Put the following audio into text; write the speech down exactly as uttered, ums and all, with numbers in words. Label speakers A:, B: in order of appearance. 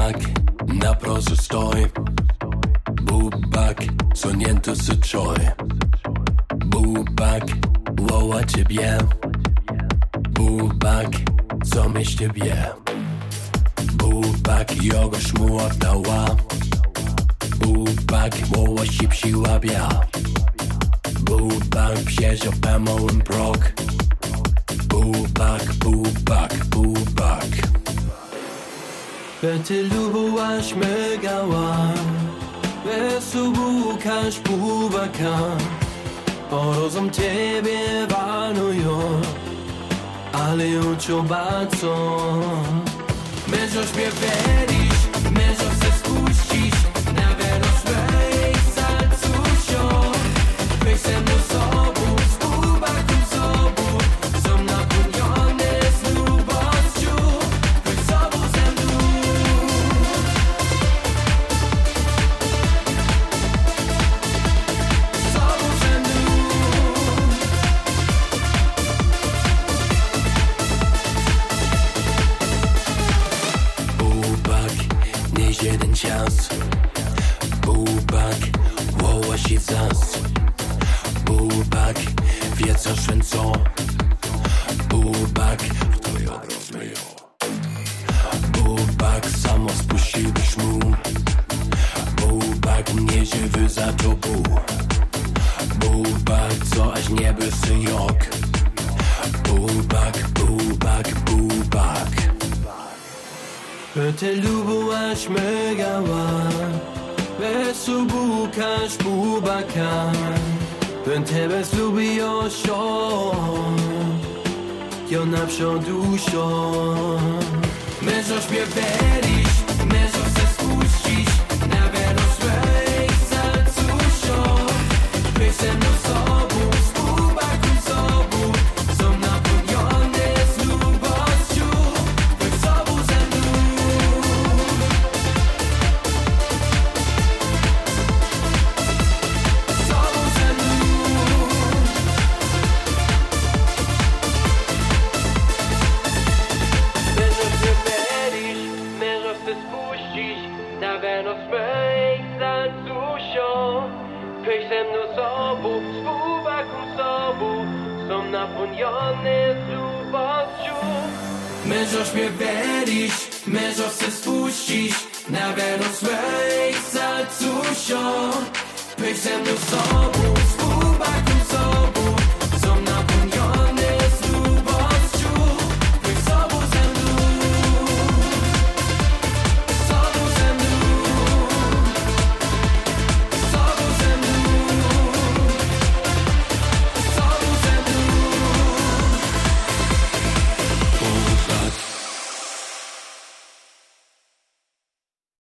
A: Bubak naprosto stoj, Bubak sunięty z czoj. Bubak woła ciebie, Bubak co mieście bie. Bubak jego szmu oddała, Bubak woła się psi łabia. Bubak wsiedział pemołem prok, Bubak, Bubak, Bubak. Ty lubiłaś mygała, bez ubukasz Bubaka, porozum ciebie wanują, ale ją ciobacą. Mężoś mnie werisz, mężoś se spuścisz, na wieros wejsa cusio. Weź se mną sobu, z Bubaką sobu, są napełnione z lubością. Weź sobu ze mną. Sobu ze mną. Bubak, nieś jeden czas, Bubak woła się zas. Bubak wie co szwęco, Bubak w to jądro zmyją. Bubak samo spuścił szmu, Bubak nieżywy za tobą. Bubak co aż nie bysy jok, Bubak, Bubak, Bubak. Ty lubiłaś mygała, bez ubukasz Bubaka. Bym tebe zlubił się, ja na wsią duszą. Mężoś mnie werisz, mężoś se spuścisz, na wieros wejsa cusio. Weź se mną sobu, z Bubaką sobu, są napełnione z lubością. Weź sobu ze mną. Sobu ze mną. Mężoś mnie werisz, mężoś se spuścisz, na wieros wejsa cusio. Weź se mną sobu, z Bubaką sobu, są napełnione z lubością. Mężoś mnie werisz, mężoś se spuścisz, na wieros wejsa cusio. Weź se mną sobu,